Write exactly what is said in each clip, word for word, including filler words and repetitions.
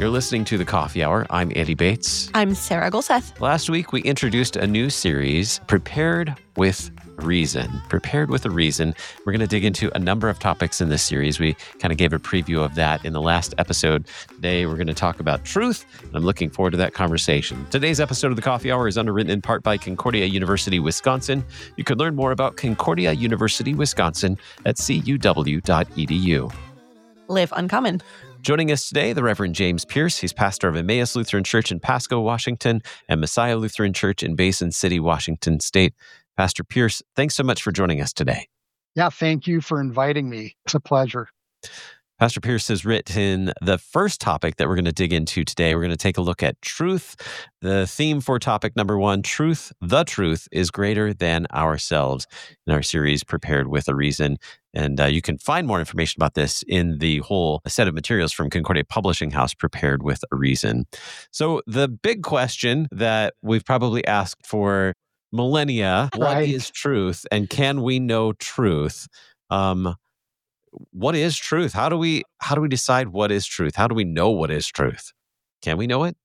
You're listening to The Coffee Hour. I'm Andy Bates. I'm Sarah Golseth. Last week, we introduced a new series, Prepared with Reason. Prepared with a Reason. We're going to dig into a number of topics in this series. We kind of gave a preview of that in the last episode. Today, we're going to talk about truth, and I'm looking forward to that conversation. Today's episode of The Coffee Hour is underwritten in part by Concordia University, Wisconsin. You can learn more about Concordia University, Wisconsin at c u w dot e d u. Live uncommon. Joining us today, the Reverend James Pierce. He's pastor of Emmaus Lutheran Church in Pasco, Washington, and Messiah Lutheran Church in Basin City, Washington State. Pastor Pierce, thanks so much for joining us today. Yeah, thank you for inviting me. It's a pleasure. Pastor Pierce has written the first topic that we're going to dig into today. We're going to take a look at truth. The theme for topic number one, truth, the truth is greater than ourselves, in our series, Prepared with a Reason. And uh, you can find more information about this in the whole set of materials from Concordia Publishing House, Prepared with a Reason. So the big question that we've probably asked for millennia, Right. what is truth and can we know truth? Um, what is truth? How do we how do we decide what is truth? How do we know what is truth? Can we know it?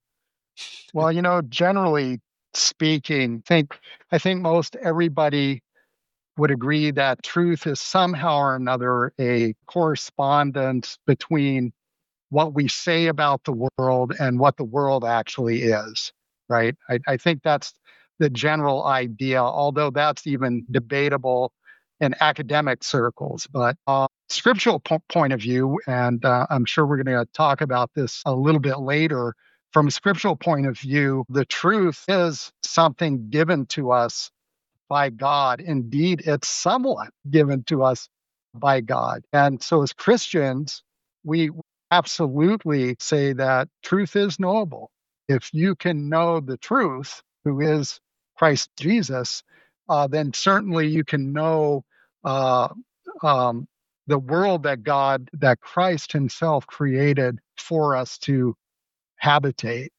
Well, you know, generally speaking, think I think most everybody would agree that truth is somehow or another a correspondence between what we say about the world and what the world actually is, right? I, I think that's the general idea, although that's even debatable in academic circles. But uh, scriptural po- point of view, and uh, I'm sure we're going to talk about this a little bit later, from a scriptural point of view, the truth is something given to us by God. Indeed, it's somewhat given to us by God. And so as Christians, we absolutely say that truth is knowable. If you can know the truth, who is Christ Jesus, uh, then certainly you can know uh, um, the world that God, that Christ himself created for us to habitate.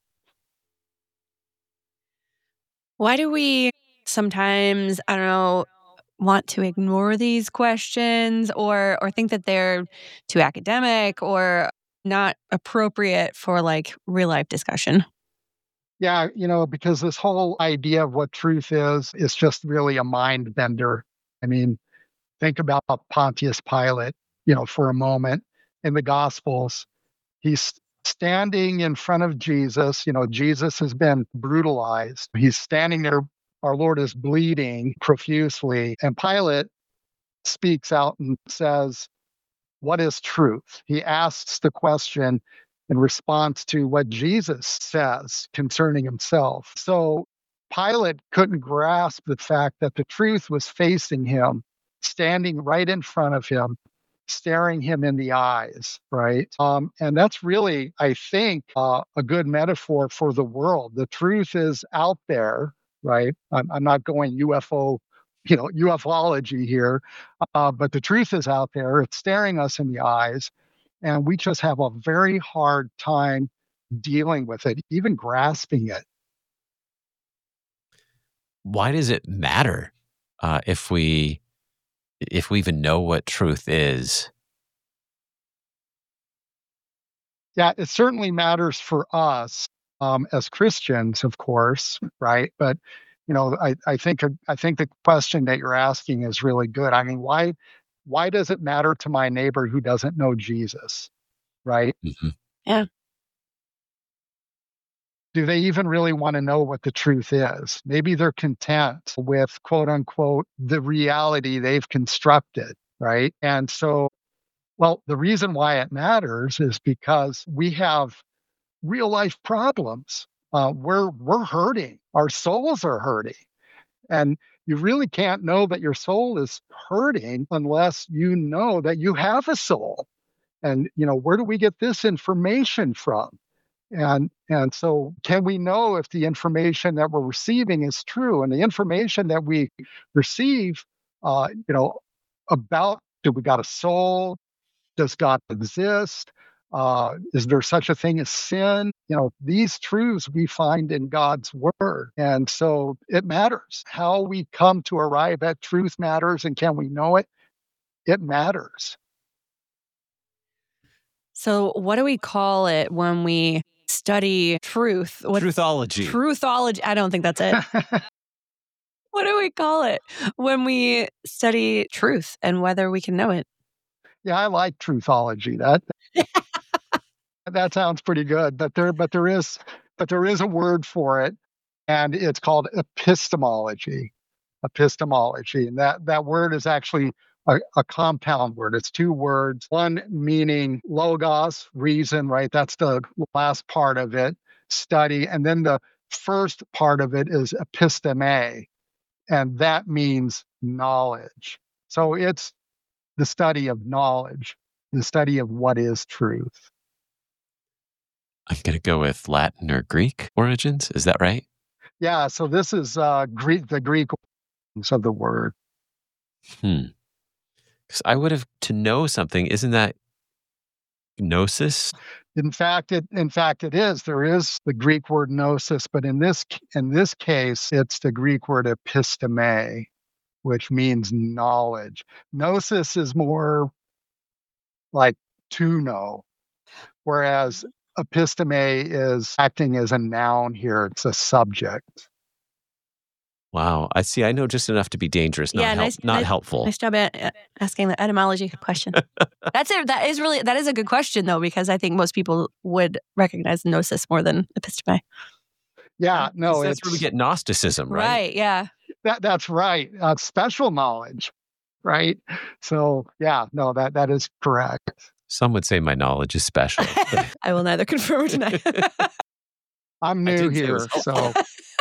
Why do we sometimes, I don't know, want to ignore these questions or or think that they're too academic or not appropriate for like real life discussion? Yeah, you know, because this whole idea of what truth is is just really a mind bender. I mean, think about Pontius Pilate, you know, for a moment in the Gospels. He's standing in front of Jesus. You know, Jesus has been brutalized. He's standing there. Our Lord is bleeding profusely. And Pilate speaks out and says, "What is truth?" He asks the question in response to what Jesus says concerning himself. So Pilate couldn't grasp the fact that the truth was facing him, standing right in front of him, staring him in the eyes, right? Um, and that's really, I think, uh, a good metaphor for the world. The truth is out there, right? I'm, I'm not going U F O, you know, ufology here, uh, but the truth is out there. It's staring us in the eyes, and we just have a very hard time dealing with it, even grasping it. Why does it matter uh, if we if we even know what truth is? Yeah, it certainly matters for us um, as Christians, of course, right? But you know, I, I think I think the question that you're asking is really good. I mean, why why does it matter to my neighbor who doesn't know Jesus, right? Mm-hmm. Yeah. Do they even really want to know what the truth is? Maybe they're content with, quote unquote, the reality they've constructed, right? And so, well, the reason why it matters is because we have real life problems. Uh, we're we're hurting. Our souls are hurting, and you really can't know that your soul is hurting unless you know that you have a soul. And you know, where do we get this information from? And and so, can we know if the information that we're receiving is true? And the information that we receive, uh, you know, about, do we got a soul? Does God exist? Uh, is there such a thing as sin? You know, these truths we find in God's word. And so it matters. How we come to arrive at truth matters. And can we know it? It matters. So, what do we call it when we study truth? What, Truthology. Truthology. I don't think that's it. What do we call it when we study truth and whether we can know it? Yeah, I like truthology. That that sounds pretty good. But there, but there is, but there is a word for it, and it's called epistemology. Epistemology, and that that word is actually a, a compound word. It's two words. One meaning logos, reason, right? That's the last part of it, study, and then the first part of it is episteme, and that means knowledge. So it's the study of knowledge, the study of what is truth. I'm going to go with Latin or Greek origins. Is that right? Yeah, so this is uh, Greek, the Greek origins of the word. Hmm. Because I would have to know something. Isn't that gnosis? In fact, it in fact it is. There is the Greek word gnosis, but in this in this case, it's the Greek word episteme, which means knowledge. Gnosis is more like to know, whereas episteme is acting as a noun here. It's a subject. Wow. I see. I know just enough to be dangerous, not, Yeah, help, nice- not nice- helpful. Nice job at uh, asking the etymology question. That's it. That is really that is a good question though, because I think most people would recognize gnosis more than episteme. Yeah, no, that's it's where we get Gnosticism, right? Right. Yeah. that. That's right. Uh, special knowledge, right? So yeah, no, that that is correct. Some would say my knowledge is special. I will neither confirm or deny. I'm I new didn't say it was here, so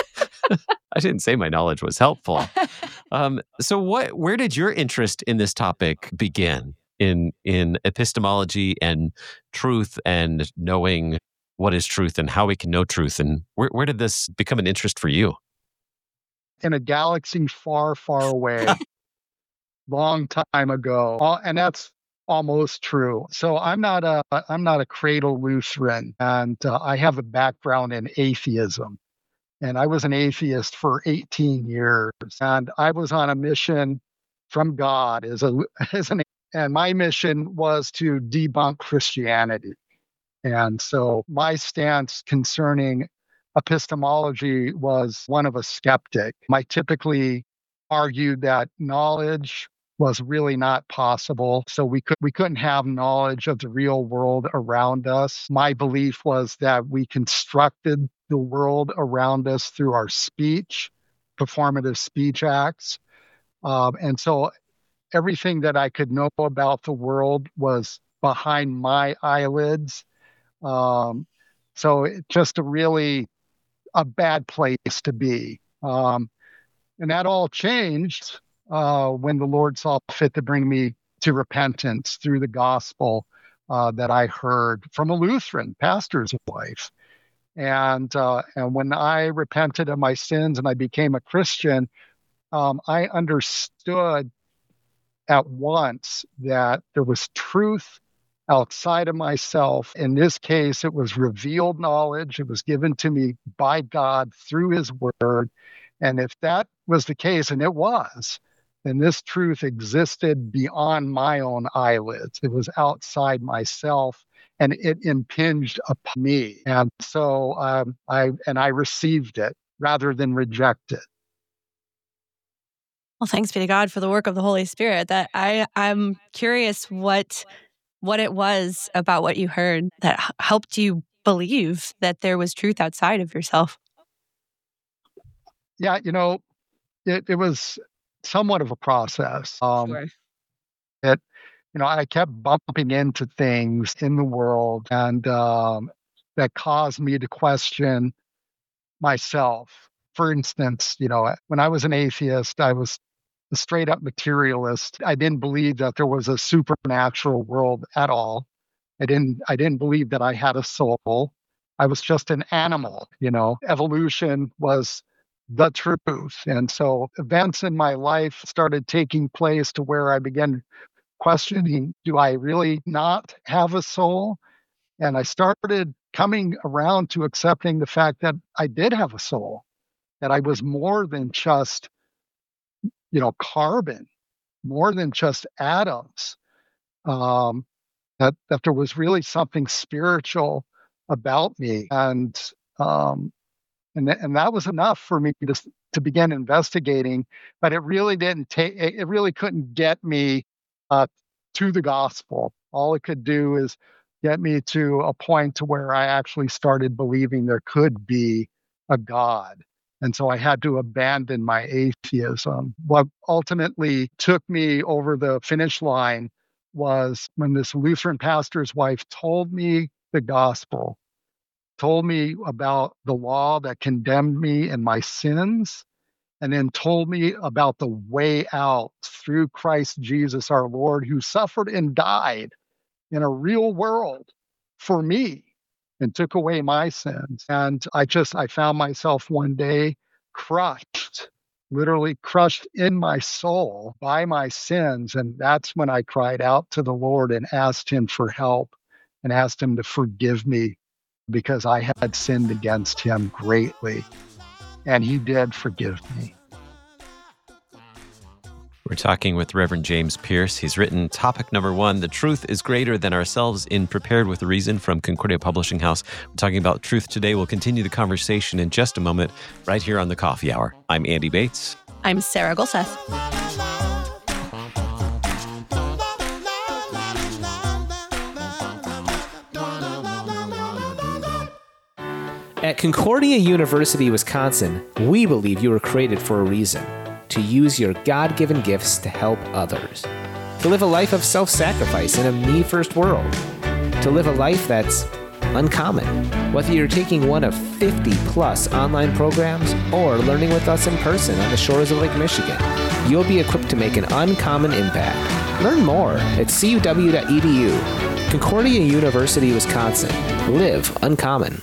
I didn't say my knowledge was helpful. Um, so, what? Where did your interest in this topic begin? In in epistemology and truth and knowing what is truth and how we can know truth, and where where did this become an interest for you? in a galaxy far, far away, long time ago, Al- and that's almost true. So I'm not a I'm not a cradle Lutheran, and uh, I have a background in atheism. And I was an atheist for eighteen years, and I was on a mission from God as a as an and my mission was to debunk Christianity. And so my stance concerning epistemology was one of a skeptic. I typically argued that knowledge was really not possible. So we could we couldn't have knowledge of the real world around us. My belief was that we constructed the world around us through our speech, performative speech acts. Um, and so everything that I could know about the world was behind my eyelids. Um, so it's just a really a bad place to be. Um, and that all changed uh, when the Lord saw fit to bring me to repentance through the gospel uh, that I heard from a Lutheran pastor's wife. And uh, and when I repented of my sins and I became a Christian, um, I understood at once that there was truth outside of myself. In this case, it was revealed knowledge. It was given to me by God through his word. And if that was the case, and it was, then this truth existed beyond my own eyelids. It was outside myself, and it impinged upon me. And so um, I and I received it rather than reject it. Well, thanks be to God for the work of the Holy Spirit. That I I'm curious what what it was about what you heard that h- helped you believe that there was truth outside of yourself. Yeah, you know, it, it was somewhat of a process. Um, Sure. It, you know, I kept bumping into things in the world, and um, that caused me to question myself. For instance, you know, when I was an atheist, I was a straight up materialist. I didn't believe that there was a supernatural world at all. I didn't I didn't believe that I had a soul. I was just an animal, you know. Evolution was the truth. And so events in my life started taking place to where I began questioning, do I really not have a soul? And I started coming around to accepting the fact that I did have a soul, that I was more than just, you know, carbon, more than just atoms. Um, that, that there was really something spiritual about me. And, um, and, th- and that was enough for me to, s- to begin investigating, but it really didn't take, it it really couldn't get me uh, to the gospel. All it could do is get me to a point to where I actually started believing there could be a God. And so I had to abandon my atheism. What ultimately took me over the finish line was when this Lutheran pastor's wife told me the gospel, told me about the law that condemned me and my sins, and then told me about the way out through Christ Jesus our Lord, who suffered and died in a real world for me and took away my sins. And I just, I found myself one day crushed, literally crushed in my soul by my sins. And that's when I cried out to the Lord and asked him for help and asked him to forgive me because I had sinned against him greatly. And he did forgive me. We're talking with Reverend James Pierce. He's written topic number one, The Truth is Greater Than Ourselves, in Prepared with a Reason from Concordia Publishing House. We're talking about truth today. We'll continue the conversation in just a moment right here on the Coffee Hour. I'm Andy Bates. I'm Sarah Golseth. At Concordia University, Wisconsin, we believe you were created for a reason. To use your God-given gifts to help others. To live a life of self-sacrifice in a me-first world. To live a life that's uncommon. Whether you're taking one of fifty plus online programs or learning with us in person on the shores of Lake Michigan, you'll be equipped to make an uncommon impact. Learn more at c u w dot e d u. Concordia University, Wisconsin. Live uncommon.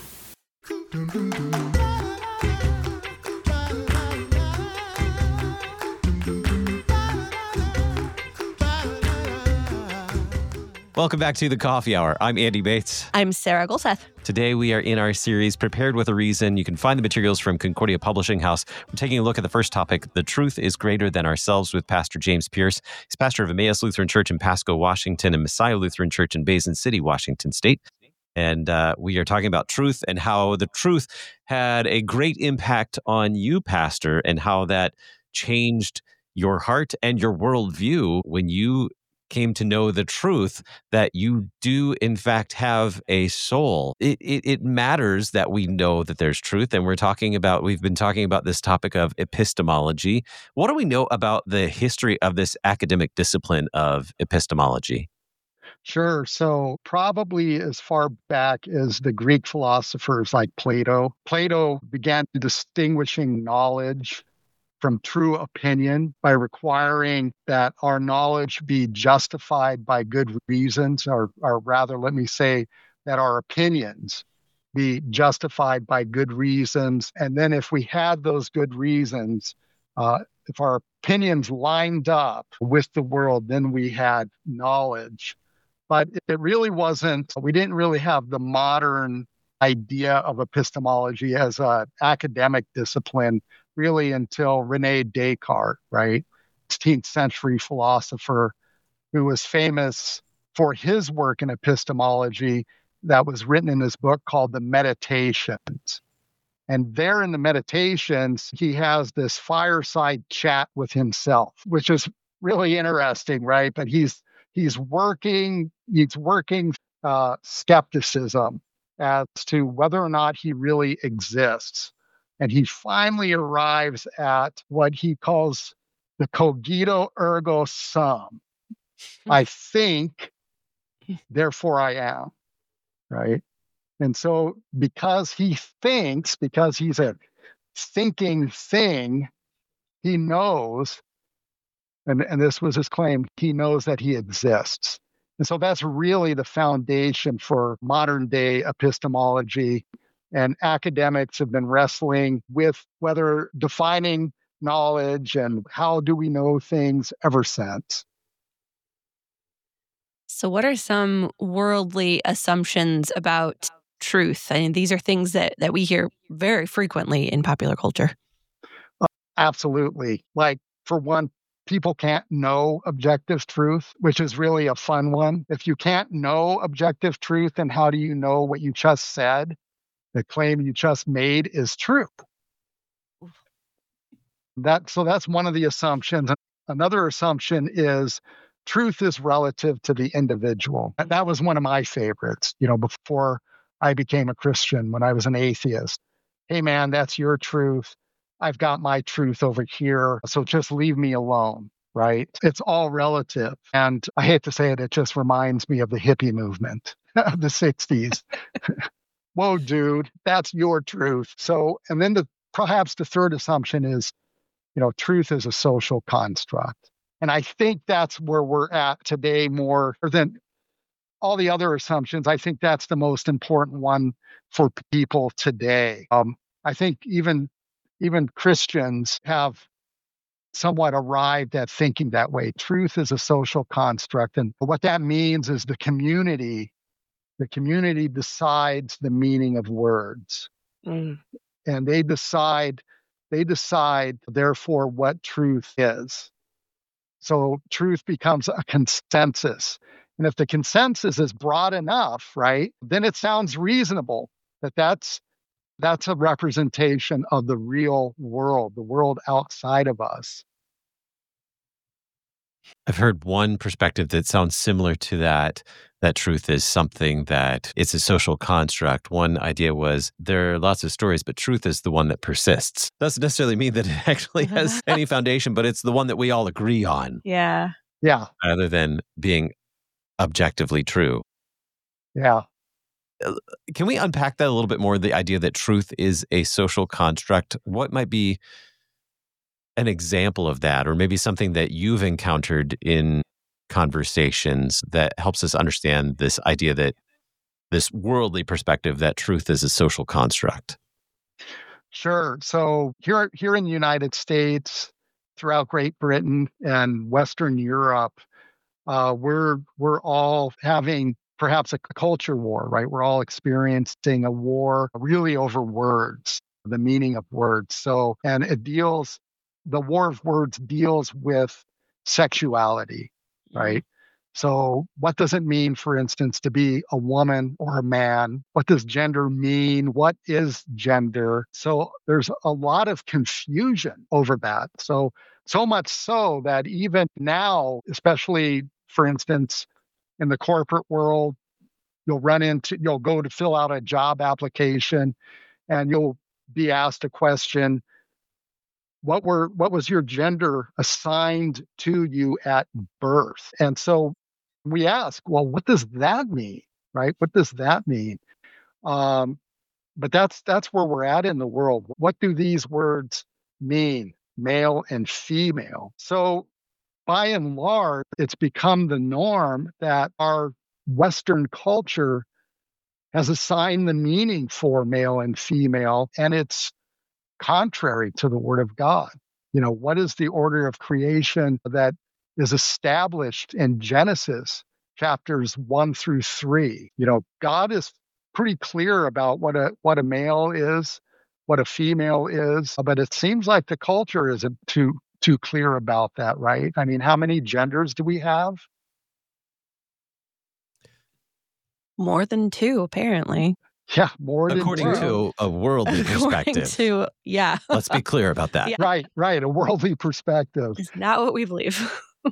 Welcome back to the Coffee Hour. I'm Andy Bates. I'm Sarah Golseth. Today we are in our series, Prepared with a Reason. You can find the materials from Concordia Publishing House. We're taking a look at the first topic, The Truth is Greater Than Ourselves, with Pastor James Pierce. He's pastor of Emmaus Lutheran Church in Pasco, Washington, and Messiah Lutheran Church in Basin City, Washington State. And uh, we are talking about truth and how the truth had a great impact on you, Pastor, and how that changed your heart and your worldview when you came to know the truth that you do, in fact, have a soul. It, it, it matters that we know that there's truth. And we're talking about, we've been talking about this topic of epistemology. What do we know about the history of this academic discipline of epistemology? Sure. So, probably as far back as the Greek philosophers like Plato, Plato began distinguishing knowledge from true opinion by requiring that our knowledge be justified by good reasons, or, or rather, let me say that our opinions be justified by good reasons. And then if we had those good reasons, uh, if our opinions lined up with the world, then we had knowledge. But it really wasn't, we didn't really have the modern idea of epistemology as an academic discipline really until Rene Descartes, right? sixteenth century philosopher who was famous for his work in epistemology that was written in his book called The Meditations. And there in the Meditations, he has this fireside chat with himself, which is really interesting, right? But he's he's working, he's working uh, skepticism as to whether or not he really exists. And he finally arrives at what he calls the cogito ergo sum. I think, therefore I am, right? And so because he thinks, because he's a thinking thing, he knows, and, and this was his claim, he knows that he exists. And so that's really the foundation for modern day epistemology. And academics have been wrestling with whether defining knowledge and how do we know things ever since. So what are some worldly assumptions about truth? I mean, these are things that, that we hear very frequently in popular culture. Uh, absolutely. Like, for one, people can't know objective truth, which is really a fun one. If you can't know objective truth, then how do you know what you just said, the claim you just made, is true? That so that's one of the assumptions. Another assumption is truth is relative to the individual. And that was one of my favorites, you know, before I became a Christian, when I was an atheist. Hey man, that's your truth. I've got my truth over here, so just leave me alone, right? It's all relative. And I hate to say it, it just reminds me of the hippie movement of the sixties. Whoa, dude, that's your truth. So, and then the perhaps the third assumption is, you know, truth is a social construct. And I think that's where we're at today more than all the other assumptions. I think that's the most important one for people today. Um, I think even even Christians have somewhat arrived at thinking that way. Truth is a social construct. And what that means is the community, the community decides the meaning of words. Mm. And they decide, they decide, therefore, what truth is. So truth becomes a consensus. And if the consensus is broad enough, right, then it sounds reasonable that that's that's a representation of the real world, the world outside of us. I've heard one perspective that sounds similar to that, that truth is something that it's a social construct. One idea was there are lots of stories, but truth is the one that persists. Doesn't necessarily mean that it actually has any foundation, but it's the one that we all agree on. Yeah. Yeah. Rather than being objectively true. Yeah. Can we unpack that a little bit more? The idea that truth is a social construct. What might be an example of that, or maybe something that you've encountered in conversations that helps us understand this idea that this worldly perspective that truth is a social construct? Sure. So here, here in the United States, throughout Great Britain and Western Europe, uh, we're we're all having perhaps a culture war, right? We're all experiencing a war really over words, the meaning of words. So, and it deals, the war of words deals with sexuality, right? So what does it mean, for instance, to be a woman or a man? What does gender mean? What is gender? So there's a lot of confusion over that. So, so much so that even now, especially, for instance, in the corporate world, you'll run into, you'll go to fill out a job application and you'll be asked a question, what were, what was your gender assigned to you at birth? And so we ask, well, what does that mean, right? What does that mean? Um, but that's, that's where we're at in the world. What do these words mean, male and female? So by and large, it's become the norm that our Western culture has assigned the meaning for male and female, and it's contrary to the Word of God. You know, what is the order of creation that is established in Genesis chapters one through three? You know, God is pretty clear about what a what a male is, what a female is, but it seems like the culture isn't too too clear about that, right? I mean, how many genders do we have? More than two, apparently. Yeah, more according than two. to a worldly According perspective. to, yeah. Let's be clear about that. Yeah. Right, right. A worldly perspective. It's not what we believe.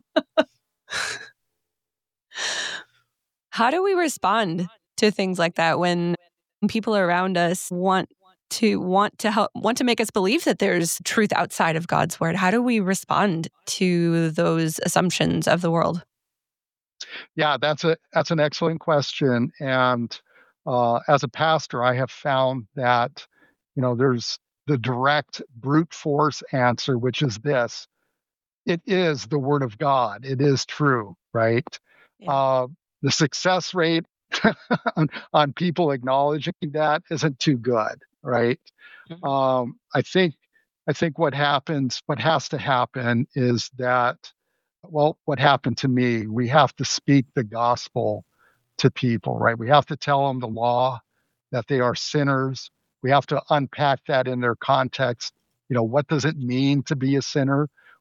How do we respond to things like that when people around us want to want to help want to make us believe that there's truth outside of God's word? How do we respond to those assumptions of the world? Yeah, that's a that's an excellent question. And uh, as a pastor, I have found that, you know, there's the direct brute force answer, which is this: it is the Word of God. It is true, right? Yeah. Uh, the success rate on, on people acknowledging that isn't too good, right? Mm-hmm. Um, I think I think what happens, what has to happen, is that, well, what happened to me, we have to speak the gospel to people, right? We have to tell them the law, that they are sinners. We have to unpack that in their context. You know, what does it mean to be a sinner?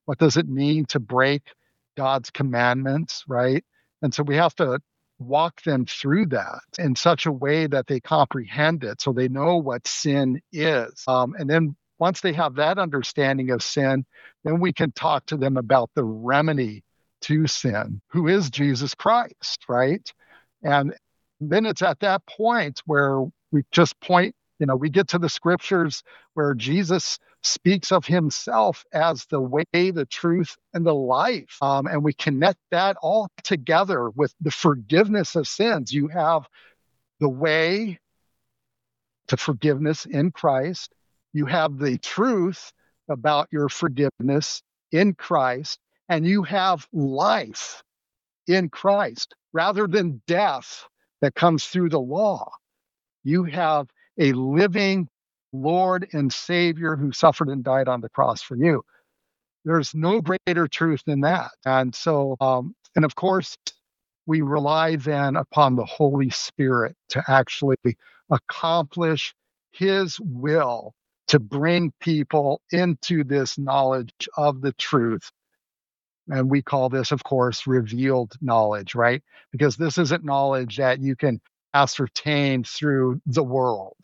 What does it mean to break God's commandments, right? And so we have to walk them through that in such a way that they comprehend it so they know what sin is. Um, and then once they have that understanding of sin, then we can talk to them about the remedy to sin, who is Jesus Christ, right? And then it's at that point where we just point, you know, we get to the scriptures where Jesus speaks of himself as the way, the truth, and the life. Um, and we connect that all together with the forgiveness of sins. You have the way to forgiveness in Christ. You have the truth about your forgiveness in Christ. And you have life in Christ rather than death that comes through the law. You have a living Lord and Savior who suffered and died on the cross for you. There's no greater truth than that. And so, um, and of course, we rely then upon the Holy Spirit to actually accomplish his will to bring people into this knowledge of the truth. And we call this, of course, revealed knowledge, right? Because this isn't knowledge that you can ascertain through the world.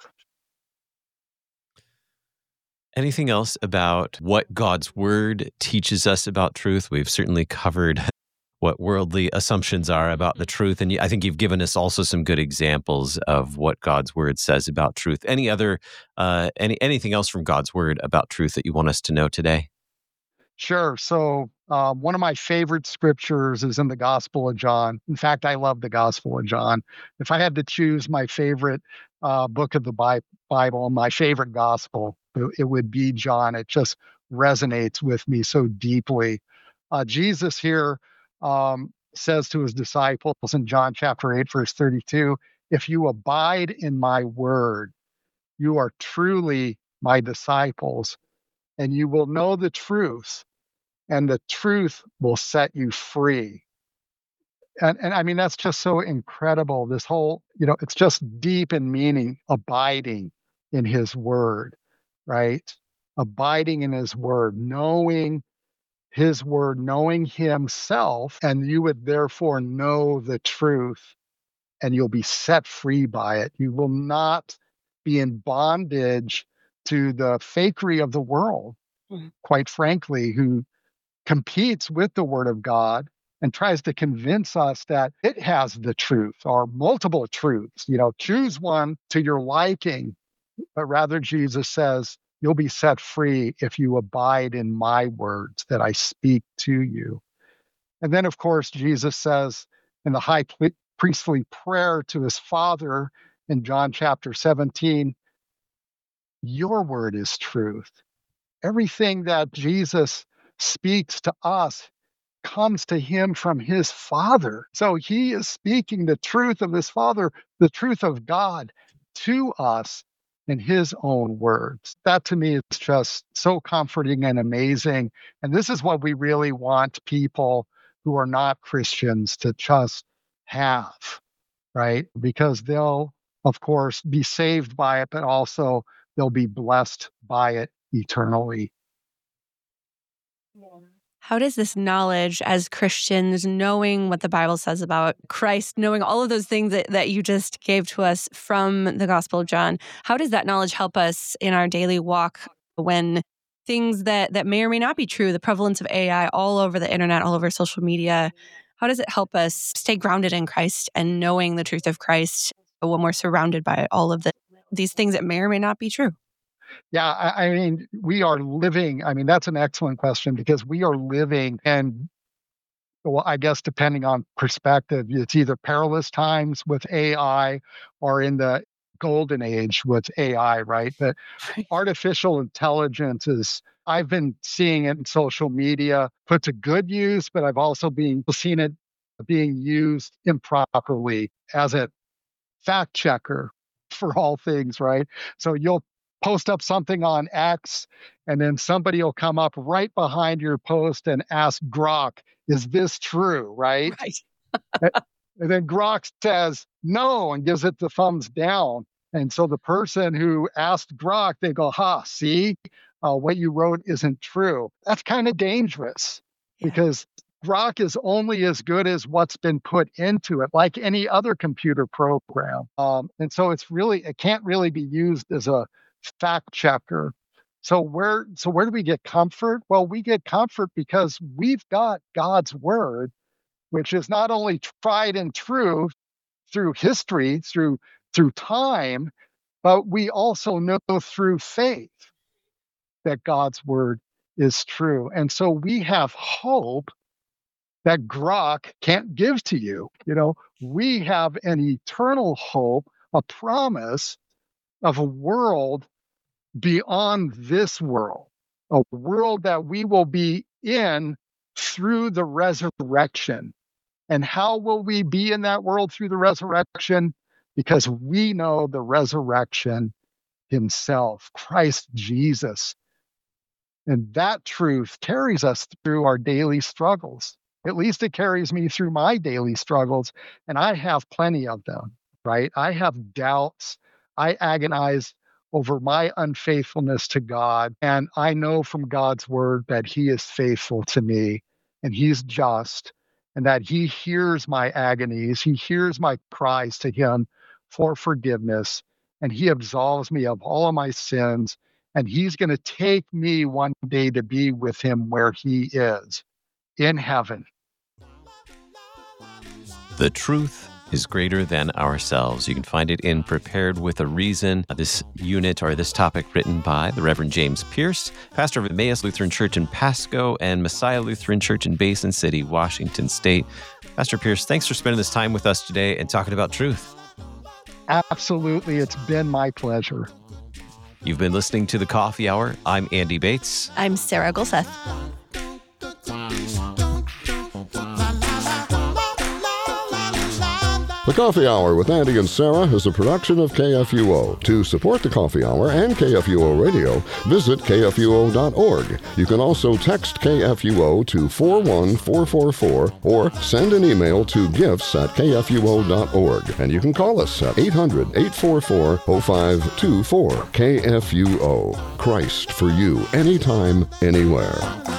Anything else about what God's word teaches us about truth? We've certainly covered what worldly assumptions are about the truth. And I think you've given us also some good examples of what God's word says about truth. Any other, uh, any anything else from God's word about truth that you want us to know today? Sure. So um, one of my favorite scriptures is in the Gospel of John. In fact, I love the Gospel of John. If I had to choose my favorite uh, book of the Bi- Bible, my favorite gospel, it would be John. It just resonates with me so deeply. Uh, Jesus here um, says to his disciples in John chapter eight, verse thirty-two, if you abide in my word, you are truly my disciples, and you will know the truth, and the truth will set you free. And, and I mean, that's just so incredible. This whole, you know, it's just deep in meaning, abiding in his word, right? Abiding in his word, knowing his word, knowing himself, and you would therefore know the truth, and you'll be set free by it. You will not be in bondage to the fakery of the world, mm-hmm. quite frankly, who competes with the word of God and tries to convince us that it has the truth or multiple truths. You know, choose one to your liking. But rather, Jesus says, you'll be set free if you abide in my words that I speak to you. And then, of course, Jesus says in the high priestly prayer to his Father in John chapter seventeen, your word is truth. Everything that Jesus speaks to us comes to him from his Father. So he is speaking the truth of his Father, the truth of God to us in his own words. That to me is just so comforting and amazing. And this is what we really want people who are not Christians to just have, right? Because they'll, of course, be saved by it, but also they'll be blessed by it eternally. How does this knowledge as Christians, knowing what the Bible says about Christ, knowing all of those things that, that you just gave to us from the Gospel of John, how does that knowledge help us in our daily walk when things that, that may or may not be true, the prevalence of A I all over the internet, all over social media, how does it help us stay grounded in Christ and knowing the truth of Christ when we're surrounded by all of the, these things that may or may not be true? Yeah, I, I mean, we are living, I mean, that's an excellent question because we are living, and well, I guess depending on perspective, it's either perilous times with A I or in the golden age with A I, right? But artificial intelligence is, I've been seeing it in social media put to good use, but I've also been seen it being used improperly as a fact checker for all things, right? So you'll post up something on X, and then somebody will come up right behind your post and ask Grok, is this true, right? Right. And then Grok says no and gives it the thumbs down. And so the person who asked Grok, they go, ha, see, uh, what you wrote isn't true. That's kind of dangerous yeah. because Grok is only as good as what's been put into it, like any other computer program. Um, and so it's really, it can't really be used as a fact checker. So where, so where do we get comfort? Well, we get comfort because we've got God's word, which is not only tried and true through history, through through time, but we also know through faith that God's word is true. And so we have hope that Grok can't give to you. You know, we have an eternal hope, a promise of a world beyond this world, a world that we will be in through the resurrection. And how will we be in that world through the resurrection? Because we know the resurrection himself, Christ Jesus. And that truth carries us through our daily struggles. At least it carries me through my daily struggles, and I have plenty of them, right? I have doubts. I agonize over my unfaithfulness to God, and I know from God's word that he is faithful to me, and he's just, and that he hears my agonies, he hears my cries to him for forgiveness, and he absolves me of all of my sins, and he's going to take me one day to be with him where he is, in heaven. The truth is greater than ourselves. You can find it in Prepared with a Reason, this unit or this topic written by the Reverend James Pierce, pastor of Emmaus Lutheran Church in Pasco and Messiah Lutheran Church in Basin City, Washington State. Pastor Pierce, thanks for spending this time with us today and talking about truth. Absolutely. It's been my pleasure. You've been listening to The Coffee Hour. I'm Andy Bates. I'm Sarah Gulseth. The Coffee Hour with Andy and Sarah is a production of K F U O. To support The Coffee Hour and K F U O Radio, visit K F U O dot org. You can also text K F U O to four one four four four or send an email to gifts at K F U O dot org. And you can call us at eight hundred, eight four four, oh five two four. K F U O. Christ for you, anytime, anywhere.